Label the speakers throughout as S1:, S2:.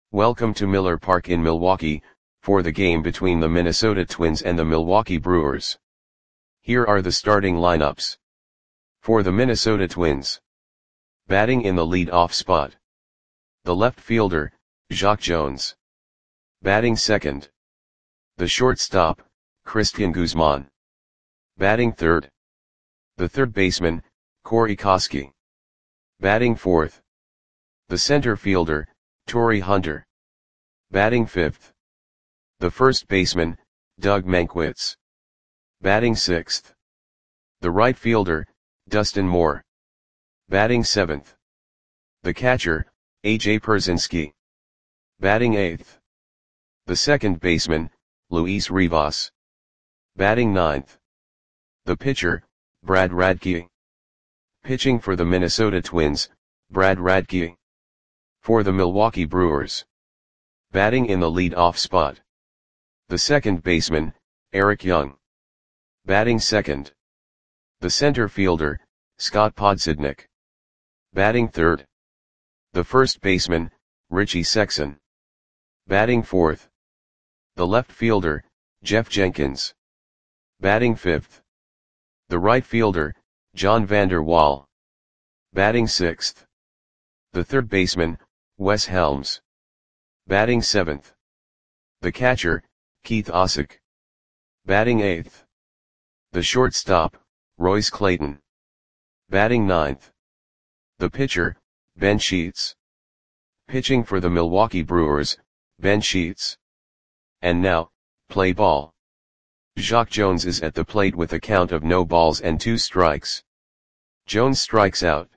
S1: Welcome to Miller Park in Milwaukee, for the game between the Minnesota Twins and the Milwaukee Brewers. Here are the starting lineups. For the Minnesota Twins. Batting in the lead-off spot. The left fielder, Jacque Jones. Batting second. The shortstop, Cristian Guzman. Batting third. The third baseman, Corey Koskie. Batting fourth. The center fielder, Torii Hunter. Batting fifth. The first baseman, Doug Mankiewicz. Batting sixth. The right fielder, Dustin Moore. Batting seventh. The catcher, A.J. Pierzynski. Batting eighth. The second baseman, Luis Rivas. Batting ninth. The pitcher, Brad Radke. Pitching for the Minnesota Twins, Brad Radke. For the Milwaukee Brewers. Batting in the lead-off spot. The second baseman, Eric Young. Batting second. The center fielder, Scott Podsednik. Batting third. The first baseman, Richie Sexson. Batting fourth. The left fielder, Jeff Jenkins. Batting fifth. The right fielder, John Vander Wal. Batting sixth. The third baseman, Wes Helms. Batting seventh. The catcher, Keith Osick. Batting eighth. The shortstop, Royce Clayton. Batting ninth. The pitcher, Ben Sheets. Pitching for the Milwaukee Brewers, Ben Sheets. And now, play ball. Jacque Jones is at the plate with a count of no balls and 2 strikes. Jones strikes out.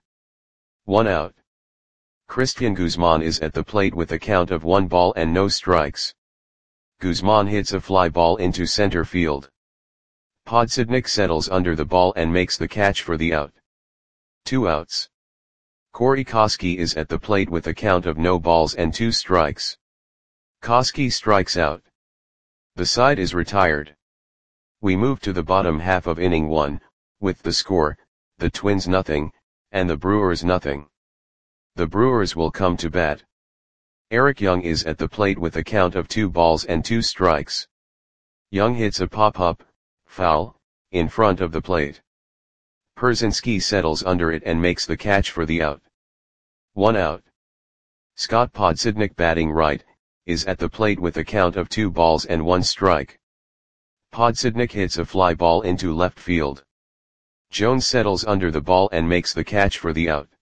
S1: 1 out. Cristian Guzman is at the plate with a count of 1 ball and no strikes. Guzman hits a fly ball into center field. Podsednik settles under the ball and makes the catch for the out. 2 outs. Corey Koskie is at the plate with a count of no balls and 2 strikes. Koskie strikes out. The side is retired. We move to the bottom half of inning 1, with the score, the Twins nothing, and the Brewers nothing. The Brewers will come to bat. Eric Young is at the plate with a count of 2 balls and 2 strikes. Young hits a pop-up, foul, in front of the plate. Pierzynski settles under it and makes the catch for the out. 1 out. Scott Podsednik, batting right, is at the plate with a count of 2 balls and 1 strike. Podsednik hits a fly ball into left field. Jones settles under the ball and makes the catch for the out.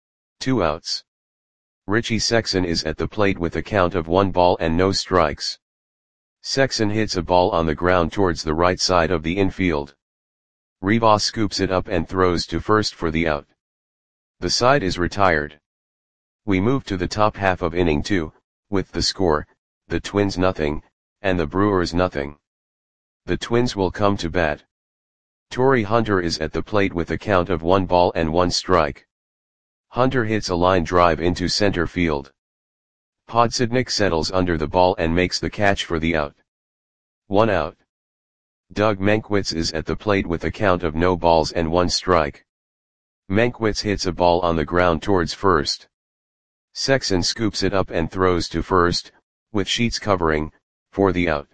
S1: 2 outs. Richie Sexson is at the plate with a count of 1 ball and no strikes. Sexson hits a ball on the ground towards the right side of the infield. Rivas scoops it up and throws to first for the out. The side is retired. We move to the top half of inning 2, with the score, the Twins nothing, and the Brewers nothing. The Twins will come to bat. Torii Hunter is at the plate with a count of 1 ball and 1 strike. Hunter hits a line drive into center field. Podsednik settles under the ball and makes the catch for the out. 1 out. Doug Mankiewicz is at the plate with a count of no balls and 1 strike. Mankiewicz hits a ball on the ground towards first. Sexson scoops it up and throws to first, with Sheets covering, for the out.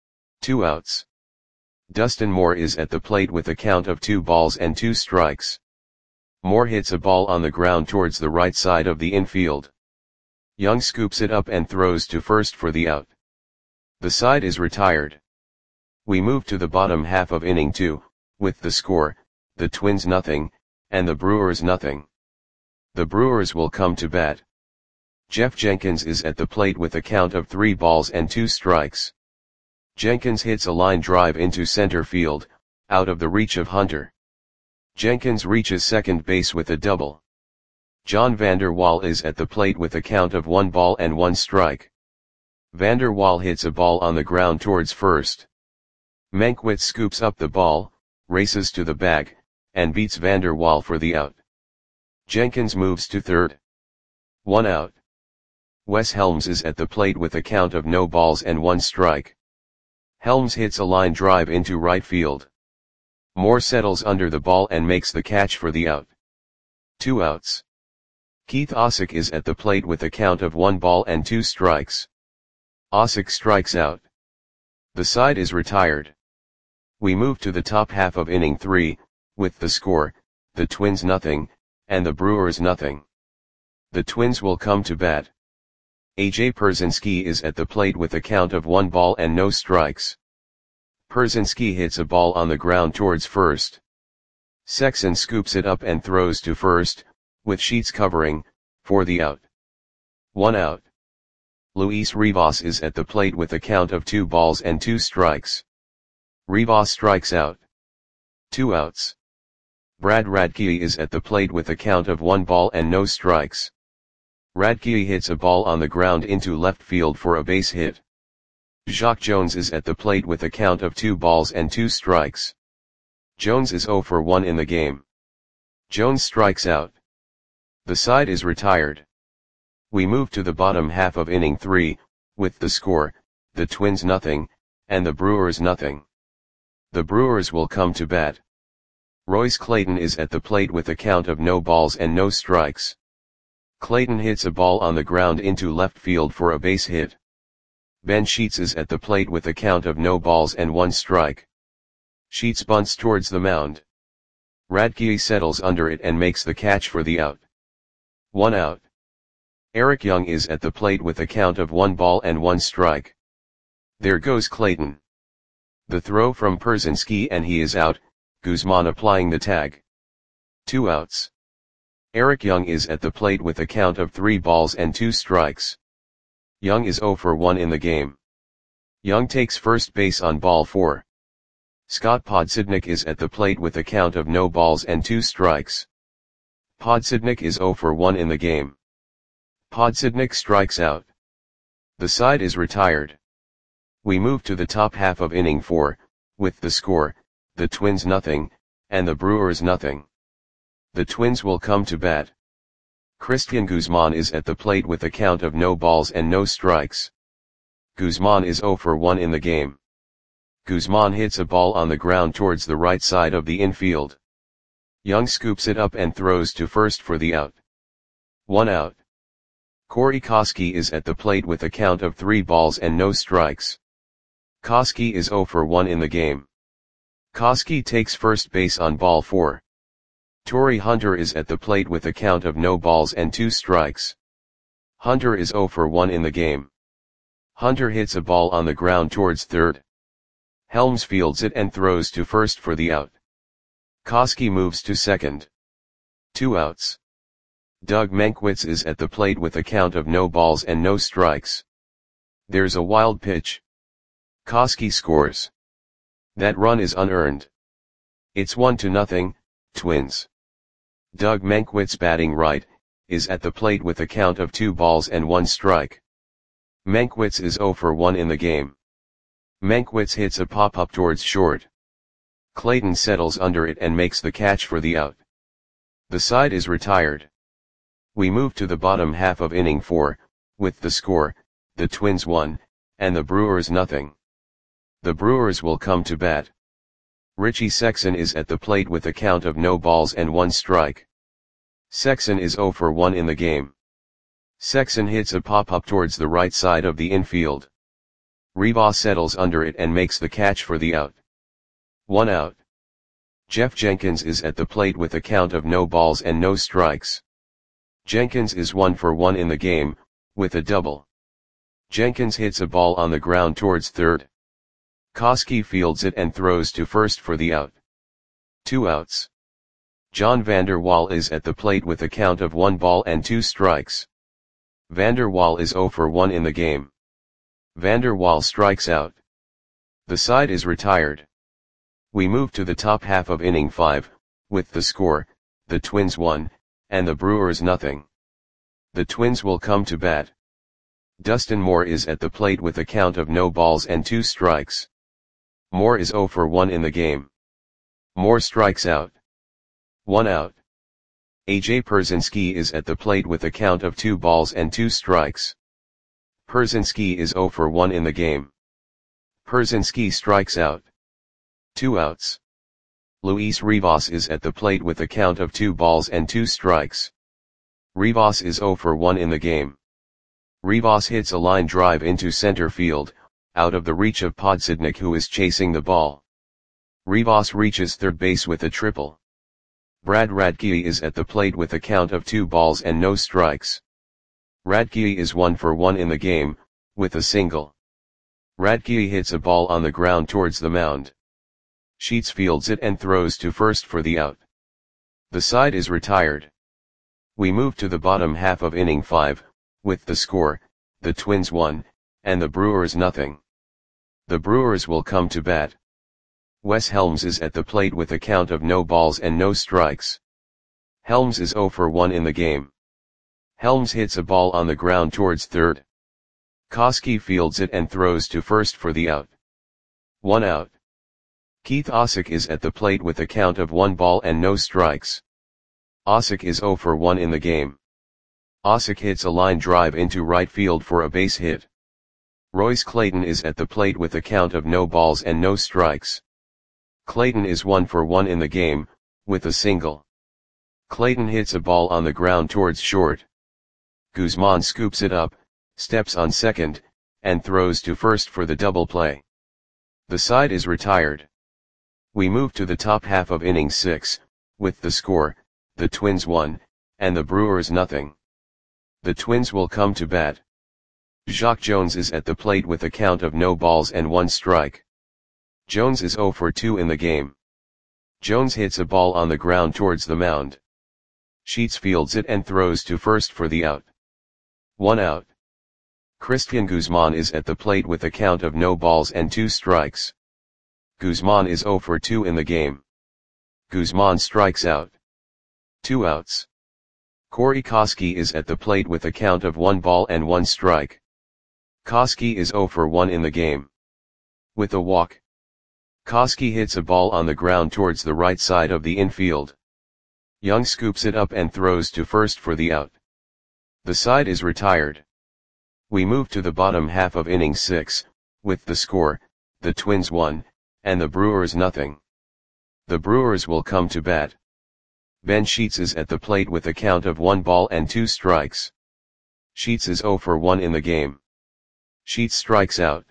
S1: 2 outs. Dustin Moore is at the plate with a count of 2 balls and 2 strikes. Moore hits a ball on the ground towards the right side of the infield. Young scoops it up and throws to first for the out. The side is retired. We move to the bottom half of inning 2, with the score, the Twins nothing, and the Brewers nothing. The Brewers will come to bat. Jeff Jenkins is at the plate with a count of 3 balls and 2 strikes. Jenkins hits a line drive into center field, out of the reach of Hunter. Jenkins reaches second base with a double. John Vander Wal is at the plate with a count of 1 ball and 1 strike. Vander Wal hits a ball on the ground towards first. Mankiewicz scoops up the ball, races to the bag, and beats Vander Wal for the out. Jenkins moves to third. 1 out. Wes Helms is at the plate with a count of no balls and 1 strike. Helms hits a line drive into right field. Moore settles under the ball and makes the catch for the out. 2 outs. Keith Osick is at the plate with a count of 1 ball and 2 strikes. Osick strikes out. The side is retired. We move to the top half of inning 3, with the score, the Twins nothing, and the Brewers nothing. The Twins will come to bat. A.J. Pierzynski is at the plate with a count of 1 ball and no strikes. Pierzynski hits a ball on the ground towards first. Sexson scoops it up and throws to first, with Sheets covering, for the out. 1 out. Luis Rivas is at the plate with a count of 2 balls and 2 strikes. Rivas strikes out. 2 outs. Brad Radke is at the plate with a count of 1 ball and no strikes. Radke hits a ball on the ground into left field for a base hit. Jacque Jones is at the plate with a count of 2 balls and 2 strikes. Jones is 0 for 1 in the game. Jones strikes out. The side is retired. We move to the bottom half of inning 3, with the score, the Twins nothing, and the Brewers nothing. The Brewers will come to bat. Royce Clayton is at the plate with a count of no balls and no strikes. Clayton hits a ball on the ground into left field for a base hit. Ben Sheets is at the plate with a count of no balls and 1 strike. Sheets bunts towards the mound. Radke settles under it and makes the catch for the out. 1 out. Eric Young is at the plate with a count of 1 ball and 1 strike. There goes Clayton. The throw from Pierzynski and he is out, Guzman applying the tag. 2 outs. Eric Young is at the plate with a count of 3 balls and 2 strikes. Young is 0 for 1 in the game. Young takes first base on ball 4. Scott Podsednik is at the plate with a count of no balls and 2 strikes. Podsednik is 0 for 1 in the game. Podsednik strikes out. The side is retired. We move to the top half of inning 4, with the score, the Twins nothing, and the Brewers nothing. The Twins will come to bat. Christian Guzman is at the plate with a count of no balls and no strikes. Guzman is 0 for 1 in the game. Guzman hits a ball on the ground towards the right side of the infield. Young scoops it up and throws to first for the out. 1 out. Corey Koskie is at the plate with a count of 3 balls and no strikes. Koskie is 0 for 1 in the game. Koskie takes first base on ball 4. Torii Hunter is at the plate with a count of no balls and 2 strikes. Hunter is 0 for 1 in the game. Hunter hits a ball on the ground towards third. Helms fields it and throws to first for the out. Koskie moves to second. 2 outs. Doug Mankiewicz is at the plate with a count of no balls and no strikes. There's a wild pitch. Koskie scores. That run is unearned. It's 1-0, Twins. Doug Mankiewicz, batting right, is at the plate with a count of 2 balls and 1 strike. Mankiewicz is 0 for 1 in the game. Mankiewicz hits a pop-up towards short. Clayton settles under it and makes the catch for the out. The side is retired. We move to the bottom half of inning 4, with the score, the Twins 1, and the Brewers nothing. The Brewers will come to bat. Richie Sexson is at the plate with a count of no balls and 1 strike. Sexson is 0 for 1 in the game. Sexson hits a pop-up towards the right side of the infield. Rivas settles under it and makes the catch for the out. 1 out. Jeff Jenkins is at the plate with a count of no balls and no strikes. Jenkins is 1 for 1 in the game, with a double. Jenkins hits a ball on the ground towards third. Koskie fields it and throws to first for the out. 2 outs. John Vander Wal is at the plate with a count of 1 ball and 2 strikes. Vander Wal is 0 for 1 in the game. Vander Wal strikes out. The side is retired. We move to the top half of inning 5, with the score, the Twins 1, and the Brewers nothing. The Twins will come to bat. Dustin Moore is at the plate with a count of no balls and 2 strikes. Moore is 0 for 1 in the game. Moore strikes out. 1 out. A.J. Pierzynski is at the plate with a count of 2 balls and 2 strikes. Pierzynski is 0 for 1 in the game. Pierzynski strikes out. 2 outs. Luis Rivas is at the plate with a count of 2 balls and 2 strikes. Rivas is 0 for 1 in the game. Rivas hits a line drive into center field, out of the reach of Podsednik, who is chasing the ball. Rivas reaches third base with a triple. Brad Radke is at the plate with a count of 2 balls and no strikes. Radke is 1 for 1 in the game, with a single. Radke hits a ball on the ground towards the mound. Sheets fields it and throws to first for the out. The side is retired. We move to the bottom half of inning 5, with the score, the Twins 1, and the Brewers nothing. The Brewers will come to bat. Wes Helms is at the plate with a count of no balls and no strikes. Helms is 0 for 1 in the game. Helms hits a ball on the ground towards third. Koski fields it and throws to first for the out. 1 out. Keith Osick is at the plate with a count of 1 ball and no strikes. Osick is 0 for 1 in the game. Osick hits a line drive into right field for a base hit. Royce Clayton is at the plate with a count of no balls and no strikes. Clayton is 1 for 1 in the game, with a single. Clayton hits a ball on the ground towards short. Guzman scoops it up, steps on second, and throws to first for the double play. The side is retired. We move to the top half of inning 6, with the score, the Twins 1, and the Brewers nothing. The Twins will come to bat. Jacque Jones is at the plate with a count of no balls and 1 strike. Jones is 0 for 2 in the game. Jones hits a ball on the ground towards the mound. Sheets fields it and throws to first for the out. 1 out. Christian Guzman is at the plate with a count of no balls and 2 strikes. Guzman is 0 for 2 in the game. Guzman strikes out. 2 outs. Corey Koski is at the plate with a count of 1 ball and 1 strike. Koski is 0 for 1 in the game. With a walk. Koski hits a ball on the ground towards the right side of the infield. Young scoops it up and throws to first for the out. The side is retired. We move to the bottom half of inning 6, with the score, the Twins 1, and the Brewers nothing. The Brewers will come to bat. Ben Sheets is at the plate with a count of 1 ball and 2 strikes. Sheets is 0 for 1 in the game. Sheets strikes out.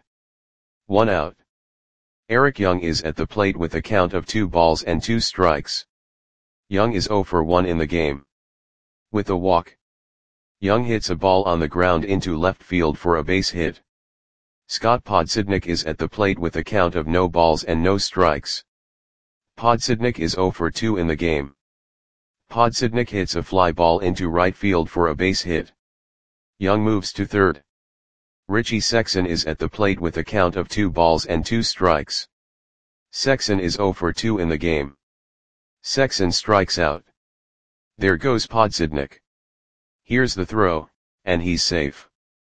S1: 1 out. Eric Young is at the plate with a count of 2 balls and 2 strikes. Young is 0 for 1 in the game. With a walk. Young hits a ball on the ground into left field for a base hit. Scott Podsednik is at the plate with a count of no balls and no strikes. Podsednik is 0 for 2 in the game. Podsednik hits a fly ball into right field for a base hit. Young moves to third. Richie Sexson is at the plate with a count of 2 balls and 2 strikes. Sexson is 0 for 2 in the game. Sexson strikes out. There goes Podsednik. Here's the throw, and he's safe.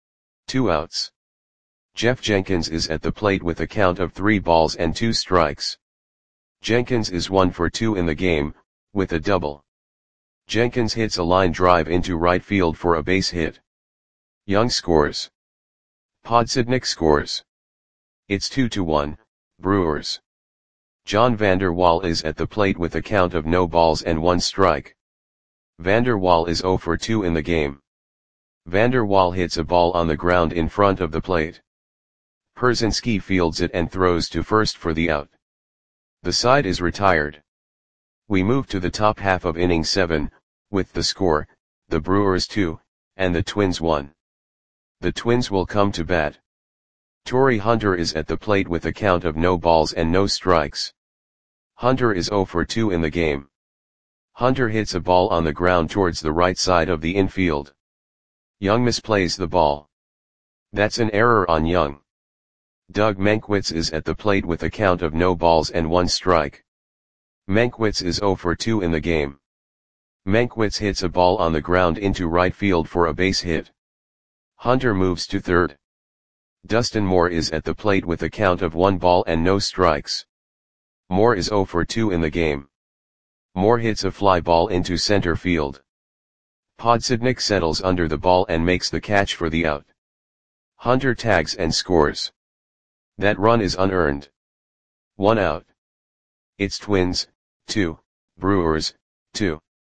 S1: 2 outs. Jeff Jenkins is at the plate with a count of 3 balls and 2 strikes. Jenkins is 1 for 2 in the game, with a double. Jenkins hits a line drive into right field for a base hit. Young scores. Podsednik scores. It's 2-1, Brewers. John Vander Wal is at the plate with a count of no balls and 1 strike. Vander Wal is 0 for 2 in the game. Vander Wal hits a ball on the ground in front of the plate. Pierzynski fields it and throws to first for the out. The side is retired. We move to the top half of inning 7, with the score, the Brewers 2, and the Twins 1. The Twins will come to bat. Torii Hunter is at the plate with a count of no balls and no strikes. Hunter is 0 for 2 in the game. Hunter hits a ball on the ground towards the right side of the infield. Young misplays the ball. That's an error on Young. Doug Mankiewicz is at the plate with a count of no balls and 1 strike. Mankiewicz is 0 for 2 in the game. Mankiewicz hits a ball on the ground into right field for a base hit. Hunter moves to third. Dustin Moore is at the plate with a count of 1 ball and no strikes. Moore is 0 for 2 in the game. Moore hits a fly ball into center field. Podsednik settles under the ball and makes the catch for the out. Hunter tags and scores. That run is unearned. 1 out. It's Twins, 2, Brewers, 2.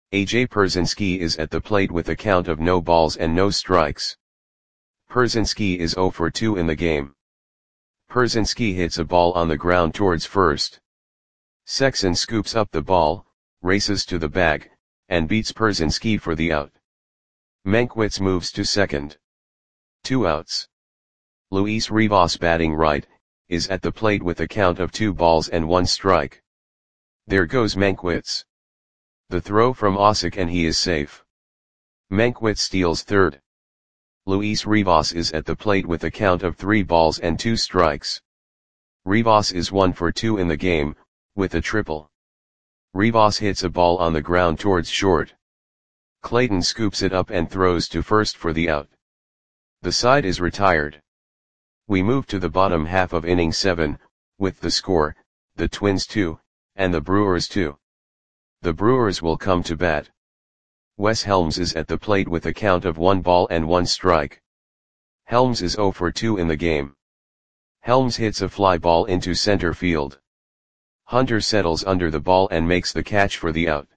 S1: AJ Pierzynski is at the plate with a count of no balls and no strikes. Pierzynski is 0 for 2 in the game. Pierzynski hits a ball on the ground towards first. Sexson scoops up the ball, races to the bag, and beats Pierzynski for the out. Mankiewicz moves to second. 2 outs. Luis Rivas, batting right, is at the plate with a count of 2 balls and 1 strike. There goes Mankiewicz. The throw from Osik and he is safe. Mankiewicz steals third. Luis Rivas is at the plate with a count of 3 balls and 2 strikes. Rivas is 1 for 2 in the game, with a triple. Rivas hits a ball on the ground towards short. Clayton scoops it up and throws to first for the out. The side is retired. We move to the bottom half of inning 7, with the score, the Twins 2, and the Brewers 2. The Brewers will come to bat. Wes Helms is at the plate with a count of 1 ball and 1 strike. Helms is 0 for 2 in the game. Helms hits a fly ball into center field. Hunter settles under the ball and makes the catch for the out.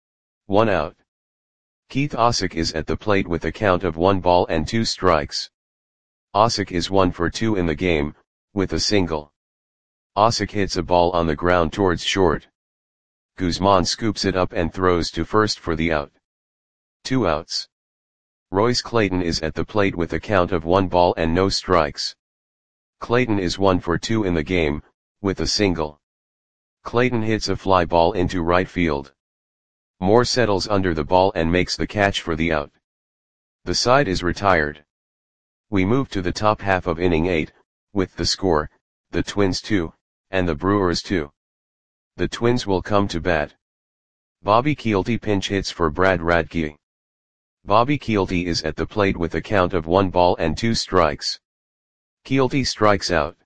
S1: 1 out. Keith Osik is at the plate with a count of 1 ball and 2 strikes. Osik is 1 for 2 in the game, with a single. Osik hits a ball on the ground towards short. Guzman scoops it up and throws to first for the out. 2 outs. Royce Clayton is at the plate with a count of 1 ball and no strikes. Clayton is 1 for 2 in the game, with a single. Clayton hits a fly ball into right field. Moore settles under the ball and makes the catch for the out. The side is retired. We move to the top half of inning 8, with the score, the Twins 2, and the Brewers 2. The Twins will come to bat. Bobby Kielty pinch hits for Brad Radke. Bobby Kielty is at the plate with a count of 1 ball and 2 strikes. Kielty strikes out.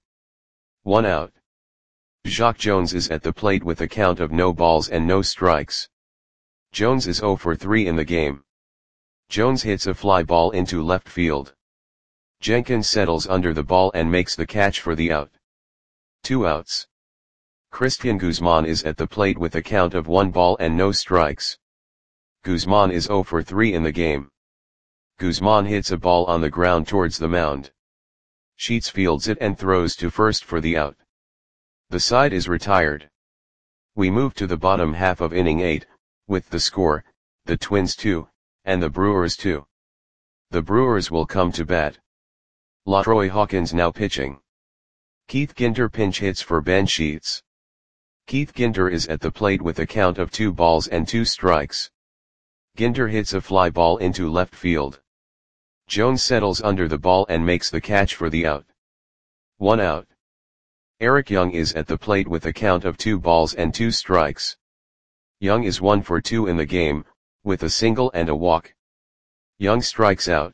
S1: 1 out. Jacque Jones is at the plate with a count of no balls and no strikes. Jones is 0 for 3 in the game. Jones hits a fly ball into left field. Jenkins settles under the ball and makes the catch for the out. 2 outs. Christian Guzman is at the plate with a count of 1 ball and no strikes. Guzman is 0 for 3 in the game. Guzman hits a ball on the ground towards the mound. Sheets fields it and throws to first for the out. The side is retired. We move to the bottom half of inning 8, with the score, the Twins 2, and the Brewers 2. The Brewers will come to bat. LaTroy Hawkins now pitching. Keith Ginter pinch hits for Ben Sheets. Keith Ginter is at the plate with a count of 2 balls and 2 strikes. Ginter hits a fly ball into left field. Jones settles under the ball and makes the catch for the out. 1 out. Eric Young is at the plate with a count of 2 balls and 2 strikes. Young is 1 for 2 in the game, with a single and a walk. Young strikes out.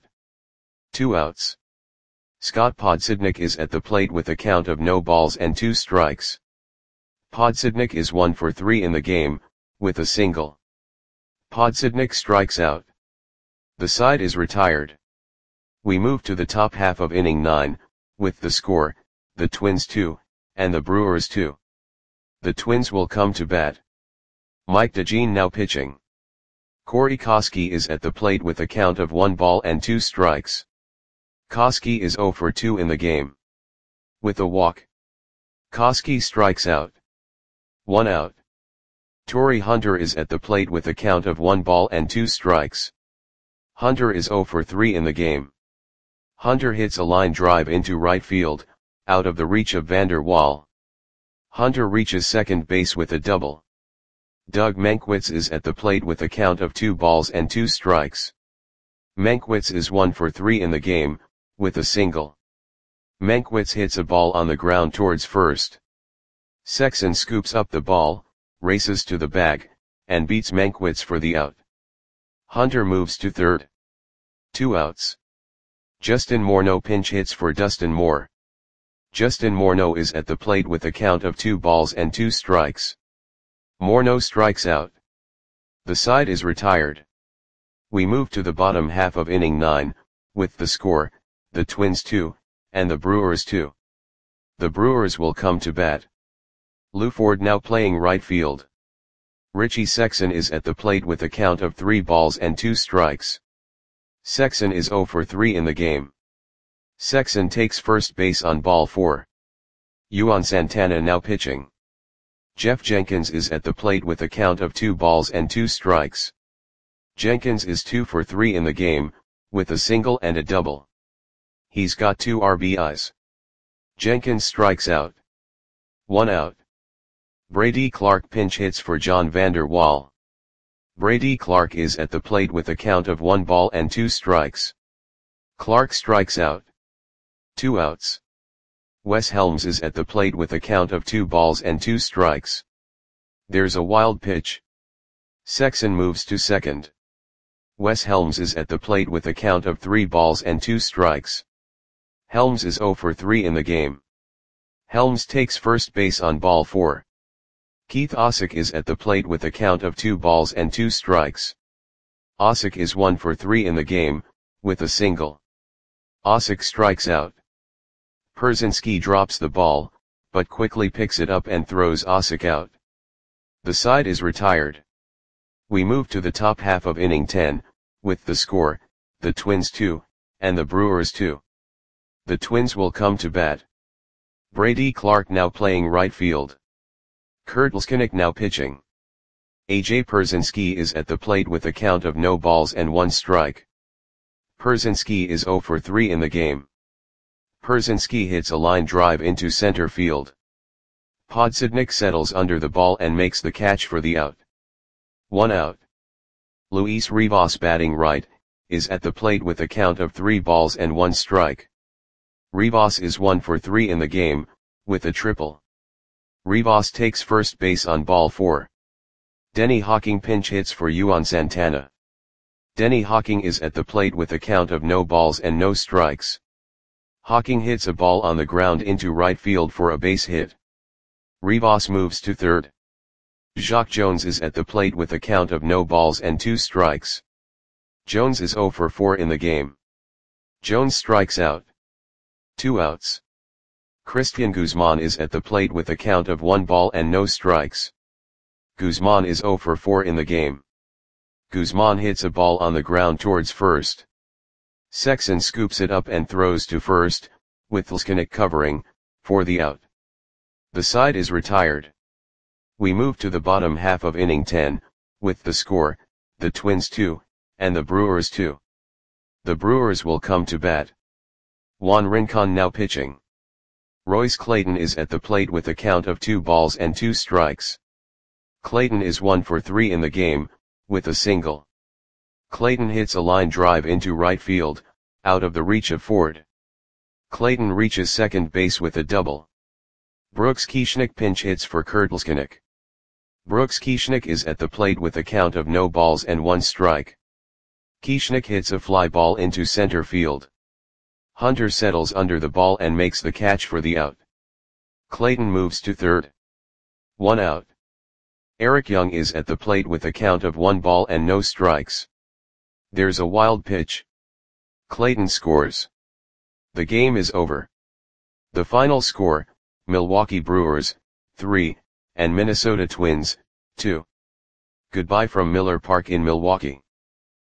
S1: 2 outs. Scott Podsednik is at the plate with a count of no balls and 2 strikes. Podsednik is 1 for 3 in the game, with a single. Podsednik strikes out. The side is retired. We move to the top half of inning 9, with the score, the Twins 2, and the Brewers 2. The Twins will come to bat. Mike DeJean now pitching. Corey Koskie is at the plate with a count of 1 ball and 2 strikes. Koskie is 0 for 2 in the game. With a walk. Koskie strikes out. 1 out. Torii Hunter is at the plate with a count of 1 ball and 2 strikes. Hunter is 0 for 3 in the game. Hunter hits a line drive into right field, out of the reach of Vander Waal. Hunter reaches second base with a double. Doug Mankiewicz is at the plate with a count of 2 balls and 2 strikes. Mankiewicz is 1 for 3 in the game, with a single. Mankiewicz hits a ball on the ground towards first. Sexson scoops up the ball, races to the bag, and beats Mankiewicz for the out. Hunter moves to third. 2 outs. Justin Morneau pinch hits for Dustin Moore. Justin Morneau is at the plate with a count of 2 balls and 2 strikes. Morneau strikes out. The side is retired. We move to the bottom half of inning 9, with the score, the Twins 2, and the Brewers 2. The Brewers will come to bat. Lou Ford now playing right field. Richie Sexson is at the plate with a count of 3 balls and 2 strikes. Sexson is 0 for 3 in the game. Sexson takes first base on ball 4. Juan Santana now pitching. Jeff Jenkins is at the plate with a count of 2 balls and 2 strikes. Jenkins is 2 for 3 in the game, with a single and a double. He's got 2 RBIs. Jenkins strikes out. 1 out. Brady Clark pinch hits for John Vander Wal. Brady Clark is at the plate with a count of 1 ball and 2 strikes. Clark strikes out. 2 outs. Wes Helms is at the plate with a count of 2 balls and 2 strikes. There's a wild pitch. Sexson moves to second. Wes Helms is at the plate with a count of 3 balls and 2 strikes. Helms is 0 for 3 in the game. Helms takes first base on ball 4. Keith Osick is at the plate with a count of 2 balls and 2 strikes. Osick is 1 for 3 in the game, with a single. Osick strikes out. Pierzynski drops the ball, but quickly picks it up and throws Osick out. The side is retired. We move to the top half of inning 10, with the score, the Twins 2, and the Brewers 2. The Twins will come to bat. Brady Clark now playing right field. Kurt Leskinick now pitching. A.J. Pierzynski is at the plate with a count of no balls and 1 strike. Pierzynski is 0 for 3 in the game. Pierzynski hits a line drive into center field. Podsednik settles under the ball and makes the catch for the out. 1 out. Luis Rivas batting right, is at the plate with a count of 3 balls and 1 strike. Rivas is 1 for 3 in the game, with a triple. Rivas takes first base on ball 4. Denny Hawking pinch hits for Juan Santana. Denny Hawking is at the plate with a count of no balls and no strikes. Hawking hits a ball on the ground into right field for a base hit. Rivas moves to third. Jacque Jones is at the plate with a count of no balls and 2 strikes. Jones is 0 for 4 in the game. Jones strikes out. 2 outs. Christian Guzman is at the plate with a count of 1 ball and no strikes. Guzman is 0 for 4 in the game. Guzman hits a ball on the ground towards first. Sexson scoops it up and throws to first, with Leskinick covering, for the out. The side is retired. We move to the bottom half of inning 10, with the score, the Twins 2, and the Brewers 2. The Brewers will come to bat. Juan Rincon now pitching. Royce Clayton is at the plate with a count of 2 balls and 2 strikes. Clayton is 1 for 3 in the game, with a single. Clayton hits a line drive into right field, out of the reach of Ford. Clayton reaches second base with a double. Brooks Kieschnick pinch hits for Kurt Leskinick. Brooks Kieschnick is at the plate with a count of no balls and 1 strike. Kieschnick hits a fly ball into center field. Hunter settles under the ball and makes the catch for the out. Clayton moves to third. 1 out. Eric Young is at the plate with a count of 1 ball and no strikes. There's a wild pitch. Clayton scores. The game is over. The final score, Milwaukee Brewers, 3, and Minnesota Twins, 2. Goodbye from Miller Park in Milwaukee.